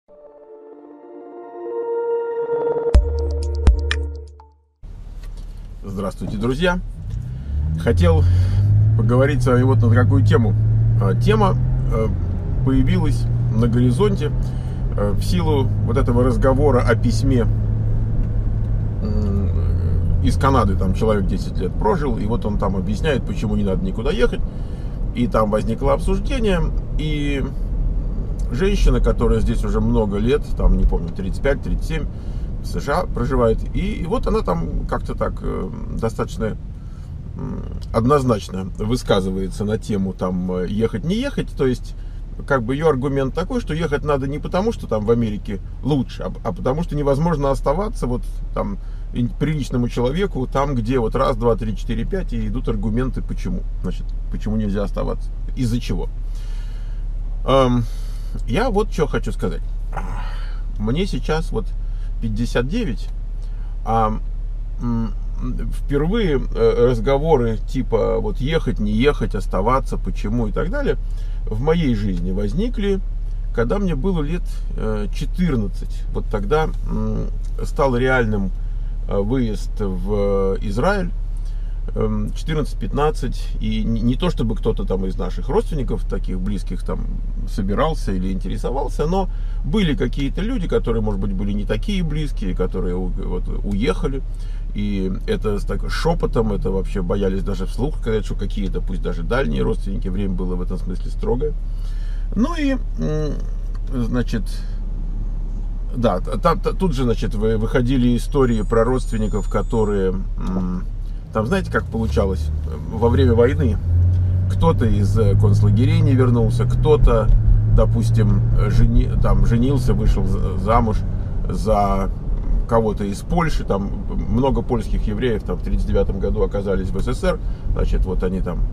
Здравствуйте, друзья! Хотел поговорить с вами вот на какую тему. Тема появилась на горизонте в силу вот этого разговора о письме из Канады. Там человек 10 лет прожил, и вот он там объясняет, почему не надо никуда ехать. И там возникло обсуждение, и женщина, которая здесь уже много лет, там, не помню, 35-37, в США проживает, и вот она там как-то так достаточно однозначно высказывается на тему там ехать, не ехать. То есть как бы ее аргумент такой, что ехать надо не потому, что там в Америке лучше, а потому что невозможно оставаться вот там приличному человеку там, где вот раз, два, три, четыре, пять, и идут аргументы, почему. Значит, почему нельзя оставаться, из-за чего. Я вот что хочу сказать. Мне сейчас вот 59, а впервые разговоры типа вот ехать, не ехать, оставаться, почему и так далее в моей жизни возникли, когда мне было лет 14. Вот тогда стал реальным выезд в Израиль, 14-15, и не то чтобы кто-то там из наших родственников, таких близких, там собирался или интересовался, но были какие-то люди, которые, может быть, были не такие близкие, которые вот уехали, и это так шепотом, это вообще боялись даже вслух сказать, что какие-то, пусть даже дальние родственники, время было в этом смысле строгое. Ну и, значит, да, тут же, значит, выходили истории про родственников, которые... Там, знаете, как получалось? Во время войны кто-то из концлагерей не вернулся, кто-то, допустим, женился, вышел замуж за кого-то из Польши. Там много польских евреев там, в 1939 году оказались в СССР. Значит, вот они там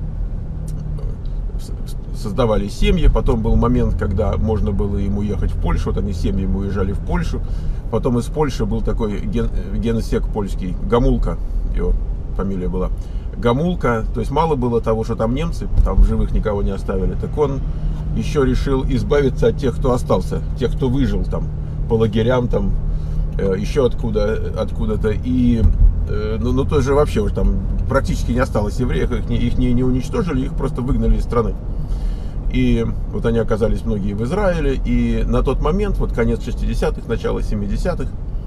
создавали семьи. Потом был момент, когда можно было им уехать в Польшу. Вот они семьями уезжали в Польшу. Потом из Польши был такой генсек польский, Гамулка, его фамилия была, Гамулка. То есть мало было того, что там немцы, там в живых никого не оставили, так он еще решил избавиться от тех, кто остался, тех, кто выжил там по лагерям, там еще откуда-то. И ну тоже вообще уже там практически не осталось евреев, их не уничтожили, их просто выгнали из страны. И вот они оказались многие в Израиле, и на тот момент, вот конец 60-х, начало 70-х,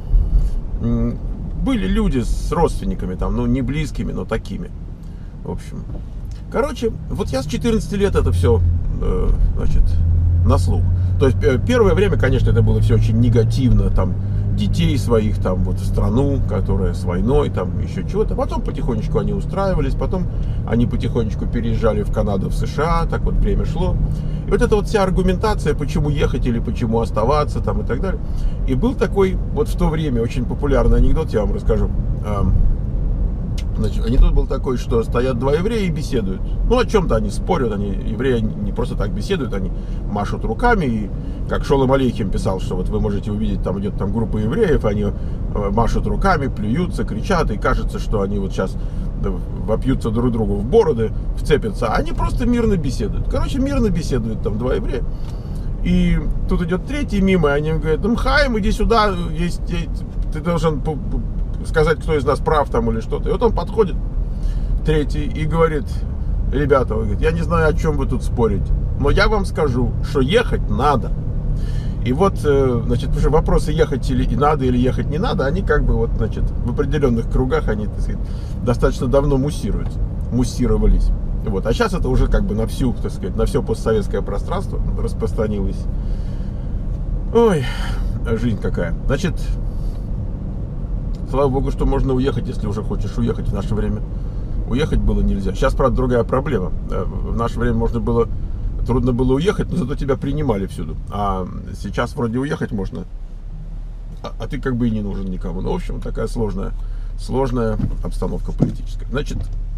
были люди с родственниками, там, ну, не близкими, но такими. В общем, короче, вот я с 14 лет это все, значит, на слух. То есть, первое время, конечно, это было все очень негативно, там, детей своих, там, вот, в страну, которая с войной, там, еще чего-то. Потом потихонечку они устраивались, потом они потихонечку переезжали в Канаду, в США, так вот время шло. И вот эта вот вся аргументация, почему ехать или почему оставаться, там, и так далее. И был такой, вот в то время, очень популярный анекдот, я вам расскажу. Значит, анекдот был такой, что стоят два еврея и беседуют. Ну, о чем-то они спорят, евреи не просто так беседуют, они машут руками. И как Шолом Алейхим писал, что вот вы можете увидеть, там идет там группа евреев, они машут руками, плюются, кричат, и кажется, что они вот сейчас вопьются друг другу в бороды, вцепятся, а они просто мирно беседуют. Короче, мирно беседуют там два еврея. И тут идет третий мимо, и они говорят: Хаим, иди сюда, ты должен сказать, кто из нас прав там или что-то. И вот он подходит, третий, и говорит: ребята, он говорит, я не знаю, о чем вы тут спорите, но я вам скажу, что ехать надо. И вот, значит, потому что вопросы ехать или надо, или ехать не надо, они как бы вот, значит, в определенных кругах, они, так сказать, достаточно давно муссировались. Вот. А сейчас это уже как бы на всю, так сказать, на все постсоветское пространство распространилось. Ой, жизнь какая. Значит, слава богу, что можно уехать, если уже хочешь уехать. В наше время уехать было нельзя. Сейчас, правда, другая проблема. В наше время трудно было уехать, но зато тебя принимали всюду. А сейчас вроде уехать можно, а ты как бы и не нужен никому. Ну, в общем, такая сложная обстановка политическая. Значит,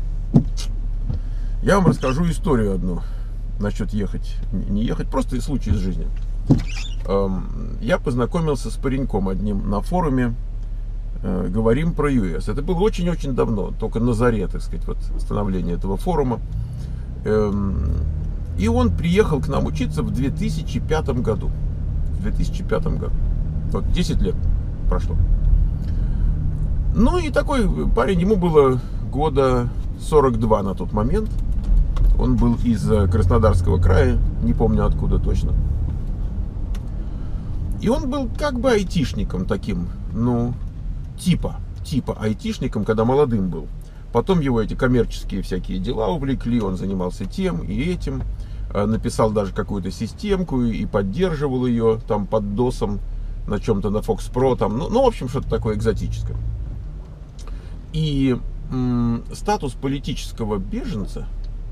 я вам расскажу историю одну насчет ехать, не ехать, просто случай из жизни. Я познакомился с пареньком одним на форуме «Говорим про ЮС». Это было очень-очень давно, только на заре, так сказать, вот становления этого форума. И он приехал к нам учиться в 2005 году. в 2005 году. Вот 10 лет прошло. Ну и такой парень, ему было года 42 на тот момент. Он был из Краснодарского края, не помню откуда точно. И он был как бы айтишником таким, ну, типа айтишником, когда молодым был. Потом его эти коммерческие всякие дела увлекли, он занимался тем и этим. Написал даже какую-то системку и поддерживал ее там под досом на чем-то, на Fox Pro, там, ну, в общем, что-то такое экзотическое. И статус политического беженца,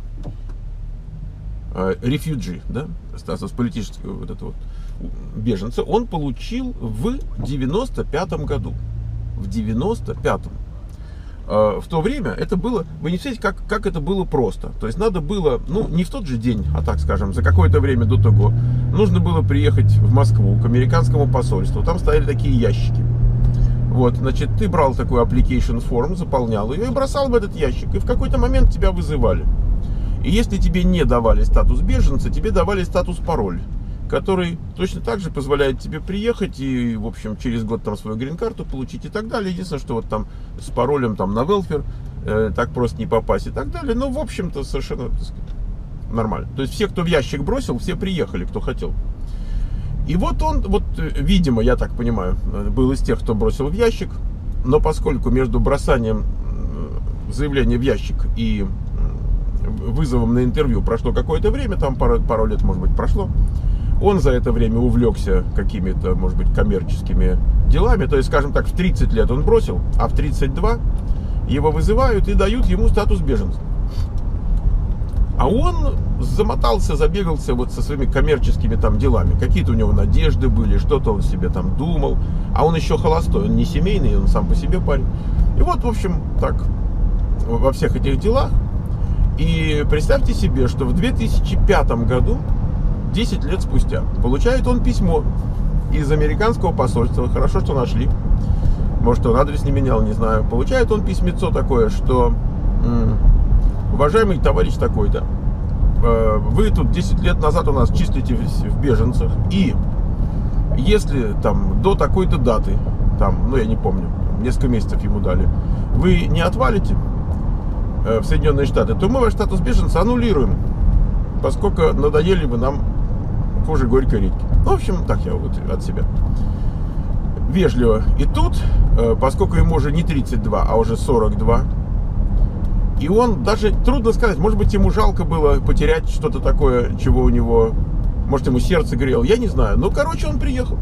refugee, да, статус политического вот этого беженца, он получил в 95-м году. В 95-м. В то время это было, вы не представляете, как это было просто. То есть надо было, ну, не в тот же день, а так скажем, за какое-то время до того, нужно было приехать в Москву к американскому посольству. Там стояли такие ящики. Вот, значит, ты брал такую application form, заполнял ее и бросал в этот ящик. И в какой-то момент тебя вызывали. И если тебе не давали статус беженца, тебе давали статус-пароль, который точно так же позволяет тебе приехать и, в общем, через год там свою грин-карту получить и так далее. Единственное, что вот там с паролем там на welfare так просто не попасть и так далее. Но, в общем-то, совершенно, так сказать, нормально. То есть все, кто в ящик бросил, все приехали, кто хотел. И вот он, вот, видимо, я так понимаю, был из тех, кто бросил в ящик. Но поскольку между бросанием заявления в ящик и вызовом на интервью прошло какое-то время, там пару лет, может быть, прошло, он за это время увлекся какими-то, может быть, коммерческими делами. То есть, скажем так, в 30 лет он бросил, а в 32 его вызывают и дают ему статус беженца. А он замотался, забегался вот со своими коммерческими там делами. Какие-то у него надежды были, что-то он себе там думал. А он еще холостой, он не семейный, он сам по себе парень. И вот, в общем, так, во всех этих делах. И представьте себе, что в 2005 году, 10 лет спустя, получает он письмо из американского посольства. Хорошо, что нашли. Может, он адрес не менял, не знаю. Получает он письмецо такое, что: уважаемый товарищ такой-то, вы тут 10 лет назад у нас числитесь в беженцах. И если там до такой-то даты, там, ну я не помню, несколько месяцев ему дали, вы не отвалите в Соединенные Штаты, то мы ваш статус беженца аннулируем, поскольку надоели вы нам хуже горькой редьки. Ну, в общем, так я вот от себя. Вежливо. И тут, поскольку ему уже не 32, а уже 42, и он даже, трудно сказать, может быть, ему жалко было потерять что-то такое, чего у него, может, ему сердце грело, я не знаю. Ну, короче, он приехал.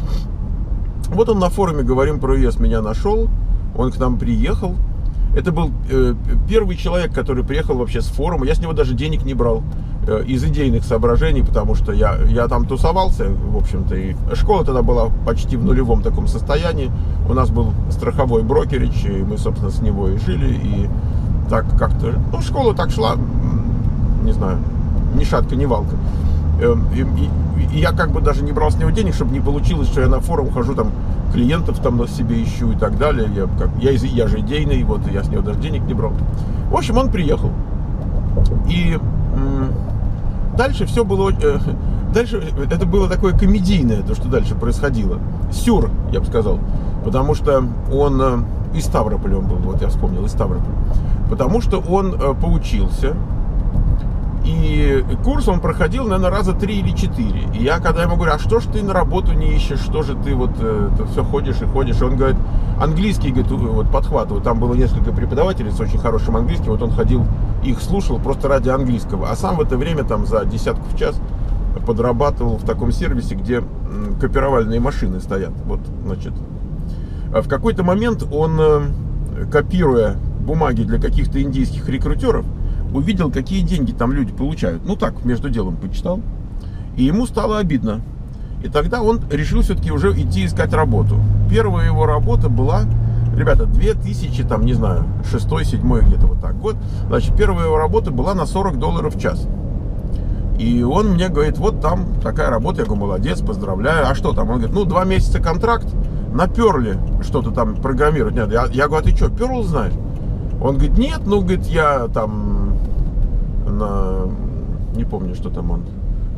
Вот он на форуме «Говорим про ЕС» меня нашел, он к нам приехал. Это был первый человек, который приехал вообще с форума. Я с него даже денег не брал из идейных соображений, потому что я там тусовался, в общем-то, и школа тогда была почти в нулевом таком состоянии. У нас был страховой брокеридж, и мы, собственно, с него и жили, и так как-то, ну, школа так шла, не знаю, ни шатка, ни валка. И я как бы даже не брал с него денег, чтобы не получилось, что я на форум хожу, там, клиентов там себе ищу и так далее. Я же идейный, вот, я с него даже денег не брал. В общем, он приехал. И дальше все было... Дальше это было такое комедийное, то, что дальше происходило. Сюр, я бы сказал. Потому что он из Ставрополя он был, вот я вспомнил, из Ставрополя. Потому что он поучился. И курс он проходил, наверное, раза 3 или 4. И я, когда ему говорю: а что ж ты на работу не ищешь, что же ты вот все ходишь и ходишь? И он говорит: английский, говорит, вот подхватываю. Там было несколько преподавателей с очень хорошим английским. Вот он ходил, их слушал просто ради английского. А сам в это время там за десятку в час подрабатывал в таком сервисе, где копировальные машины стоят. Вот, значит, в какой-то момент он, копируя бумаги для каких-то индийских рекрутеров, увидел, какие деньги там люди получают. Ну так, между делом почитал. И ему стало обидно. И тогда он решил все-таки уже идти искать работу. Первая его работа была, ребята, 2000, там, не знаю, 6-7 где-то вот так год. Значит, первая его работа была на $40 в час. И он мне говорит: вот там такая работа. Я говорю: молодец, поздравляю. А что там? Он говорит: ну, 2 месяца контракт, на Перле что-то там программировать. Нет, я говорю: а ты что, Перл знаешь? Он говорит: нет, ну, говорит, я там не помню, что там он,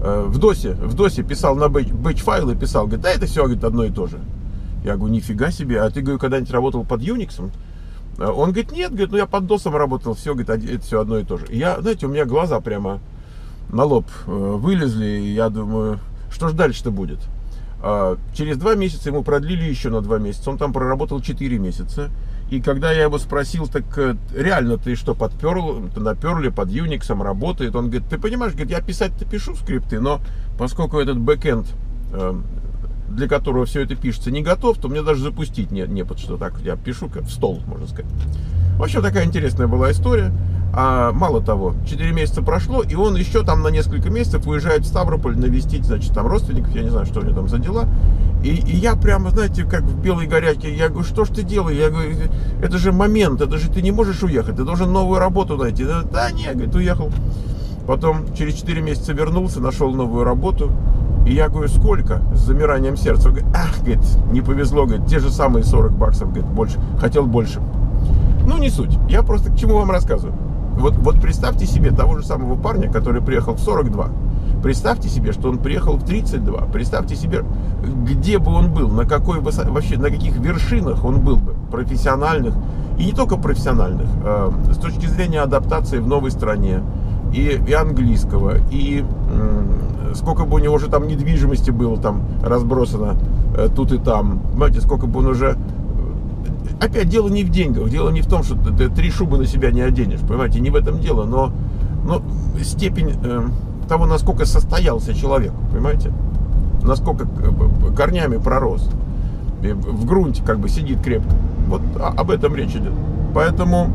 в DOS писал на batch-файлы, писал, говорит, да это все, говорит, одно и то же. Я говорю, нифига себе, а ты, говорю, когда-нибудь работал под Unix? Он говорит, нет, говорит, ну я под DOS работал, все, говорит, это все одно и то же. Я, знаете, у меня глаза прямо на лоб вылезли, и я думаю, что же дальше-то будет? Через 2 месяца ему продлили еще на 2 месяца, он там проработал 4 месяца. И когда я его спросил, так реально ты что, наперли под Unix, работает? Он говорит, ты понимаешь, говорит, я писать-то пишу скрипты, но поскольку этот бэкэнд, для которого все это пишется, не готов, то мне даже запустить не под что. Так я пишу как в стол, можно сказать. В общем, такая интересная была история. А мало того, 4 месяца прошло, и он еще там на несколько месяцев уезжает в Ставрополь навестить, значит, там родственников, я не знаю, что у него там за дела. И я прямо, знаете, как в белой горячке, я говорю, что ж ты делаешь? Я говорю, это же момент, это же ты не можешь уехать, ты должен новую работу найти. Да не, говорит, уехал. Потом через 4 месяца вернулся, нашел новую работу. И я говорю, сколько? С замиранием сердца. Он говорит, ах, говорит, не повезло, говорит, те же самые 40 баксов, говорит, больше, хотел больше. Ну, не суть. Я просто к чему вам рассказываю. Вот представьте себе того же самого парня, который приехал в 42. Представьте себе, что он приехал в 32. Представьте себе, где бы он был, на какой вообще, на каких вершинах он был бы, профессиональных, и не только профессиональных, с точки зрения адаптации в новой стране, и английского, и сколько бы у него уже там недвижимости было там разбросано тут и там, понимаете, сколько бы он уже... Опять дело не в деньгах, дело не в том, что ты 3 шубы на себя не оденешь, понимаете, не в этом дело, но степень того, насколько состоялся человек, понимаете, насколько корнями пророс, в грунте как бы сидит крепко, вот об этом речь идет. Поэтому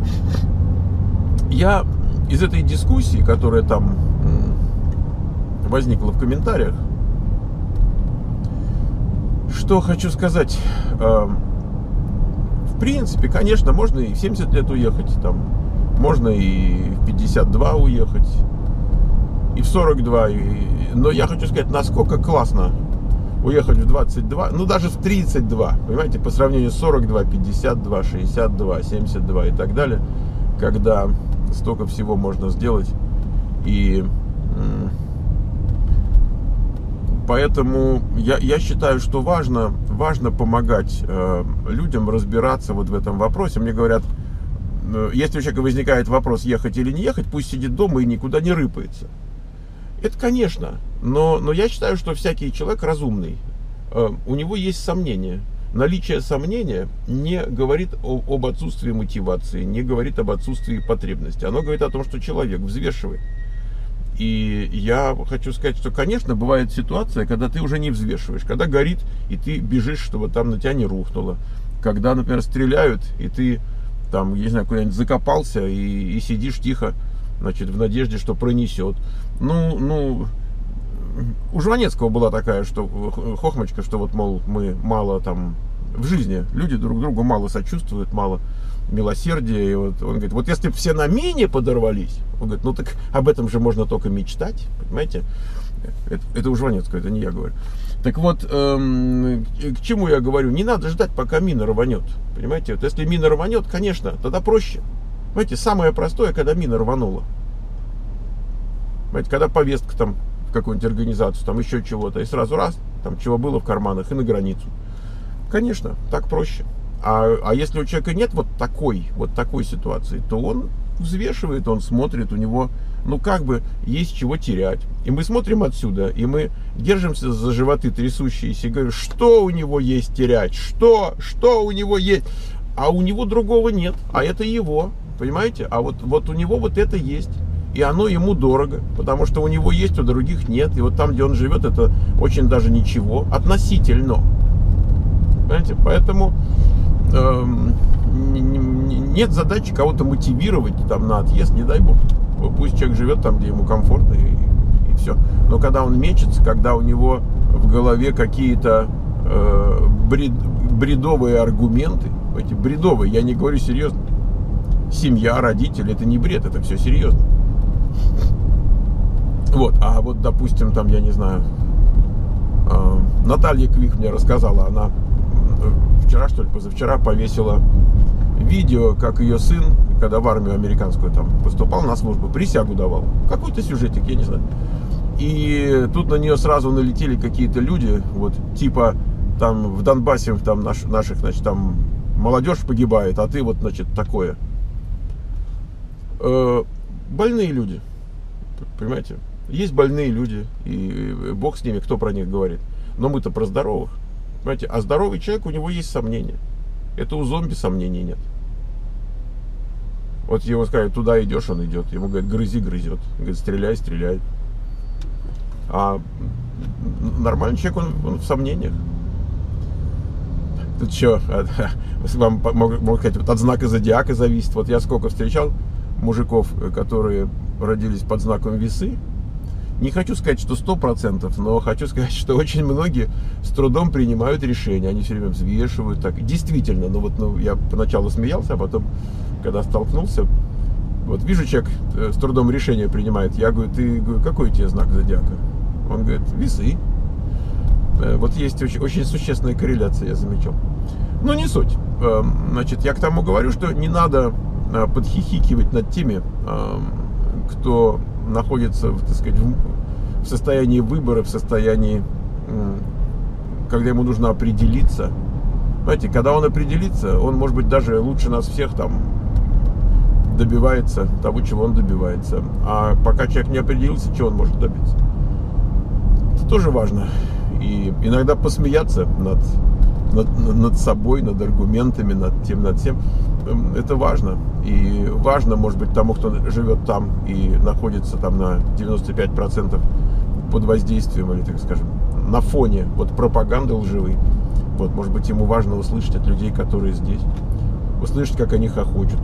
я из этой дискуссии, которая там возникла в комментариях, что хочу сказать. В принципе, конечно, можно и в 70 лет уехать, там, можно и в 52 уехать, и в 42, но я хочу сказать, насколько классно уехать в 22, ну даже в 32, понимаете, по сравнению с 42, 52, 62, 72 и так далее, когда столько всего можно сделать, и поэтому я считаю, что важно помогать людям разбираться вот в этом вопросе. Мне говорят, если у человека возникает вопрос, ехать или не ехать, пусть сидит дома и никуда не рыпается. Это, конечно, но я считаю, что всякий человек разумный, у него есть сомнения. Наличие сомнения не говорит об отсутствии мотивации, не говорит об отсутствии потребности. Оно говорит о том, что человек взвешивает. И я хочу сказать, что, конечно, бывает ситуация, когда ты уже не взвешиваешь, когда горит, и ты бежишь, чтобы там на тебя не рухнуло. Когда, например, стреляют, и ты там, я не знаю, куда-нибудь закопался и сидишь тихо, значит, в надежде, что пронесет. Ну, у Жванецкого была такая, что хохмочка, что вот, мол, мы мало там в жизни, люди друг другу мало сочувствуют, мало милосердия. И вот он говорит, вот если бы все на мине подорвались, он говорит, ну так об этом же можно только мечтать, понимаете? Это у Жванецкого, это не я говорю. Так вот, к чему я говорю? Не надо ждать, пока мина рванет, понимаете? Вот если мина рванет, конечно, тогда проще. Понимаете, самое простое, когда мина рванула. Понимаете, когда повестка там в какую-нибудь организацию, там еще чего-то, и сразу раз, там чего было в карманах, и на границу. Конечно, так проще. А если у человека нет вот такой ситуации, то он взвешивает, он смотрит, у него, ну как бы, есть чего терять. И мы смотрим отсюда, и мы держимся за животы трясущиеся и говорим, что у него есть терять, что у него есть, а у него другого нет, а это его, понимаете? А вот у него вот это есть, и оно ему дорого, потому что у него есть, у других нет, и вот там, где он живет, это очень даже ничего, относительно. Понимаете? Поэтому нет задачи кого-то мотивировать там на отъезд, не дай бог. Пусть человек живет там, где ему комфортно, и все. Но когда он мечется, когда у него в голове какие-то бредовые аргументы, эти бредовые, я не говорю серьезно. Семья, родители, это не бред, это все серьезно. Вот, а вот, допустим, там, я не знаю, Наталья Квих мне рассказала, она вчера, что ли, позавчера повесила видео, как ее сын, когда в армию американскую там поступал на службу, присягу давал. Какой-то сюжетик, я не знаю. И тут на нее сразу налетели какие-то люди, вот типа там в Донбассе там наших, значит, там молодежь погибает, а ты вот, значит, такое. Больные люди, понимаете? Есть больные люди, и бог с ними, кто про них говорит. Но мы-то про здоровых, понимаете? А здоровый человек, у него есть сомнения. Это у зомби сомнений нет. Вот его скажут, туда идешь, он идет. Ему говорят, грызи, грызет. Говорит, стреляй, стреляй. А нормальный человек, он в сомнениях. Тут что, вам могу сказать, вот от знака зодиака зависит. Вот я сколько встречал мужиков, которые родились под знаком весы. Не хочу сказать, что 100%, но хочу сказать, что очень многие с трудом принимают решения. Они все время взвешивают. Так. Действительно, я поначалу смеялся, а потом, когда столкнулся, вот вижу, человек с трудом решение принимает. Я говорю, какой у тебя знак зодиака? Он говорит, весы. Вот есть очень существенная корреляция, я замечал. Но не суть. Значит, я к тому говорю, что не надо подхихикивать над теми, кто находится, так сказать, в состоянии выбора, в состоянии, когда ему нужно определиться. Знаете, когда он определится, он, может быть, даже лучше нас всех там добивается того, чего он добивается. А пока человек не определился, чего он может добиться. Это тоже важно. И иногда посмеяться над собой, над аргументами, над тем, над всем. Это важно. И важно, может быть, тому, кто живет там и находится там на 95% под воздействием, или, так скажем, на фоне вот пропаганды лживой. Вот, может быть, ему важно услышать от людей, которые здесь. Услышать, как они хохочут,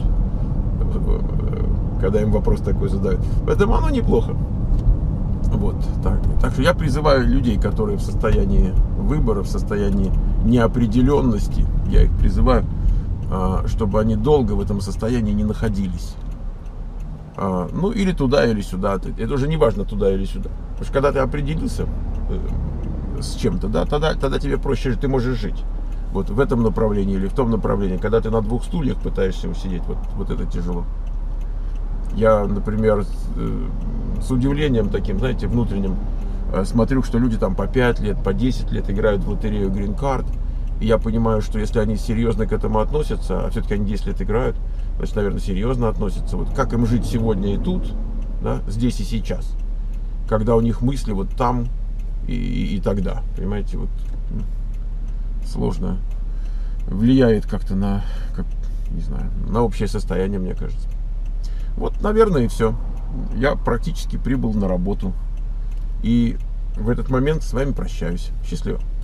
когда им вопрос такой задают. Поэтому оно неплохо. Вот, так что я призываю людей, которые в состоянии выбора, в состоянии неопределенности, я их призываю, чтобы они долго в этом состоянии не находились. Ну, или туда, или сюда. Это уже не важно, туда или сюда. Потому что когда ты определился с чем-то, да, тогда тебе проще жить, ты можешь жить. Вот в этом направлении или в том направлении. Когда ты на двух стульях пытаешься усидеть, вот это тяжело. Я, например, с удивлением таким, знаете, внутренним, смотрю, что люди там по 5 лет, по 10 лет играют в лотерею Green Card. И я понимаю, что если они серьезно к этому относятся, а все-таки они 10 лет играют, значит, наверное, серьезно относятся. Вот как им жить сегодня и тут, да, здесь и сейчас, когда у них мысли вот там и тогда, понимаете, вот сложно влияет как-то не знаю, на общее состояние, мне кажется. Вот, наверное, и все. Я практически прибыл на работу. И в этот момент с вами прощаюсь. Счастливо.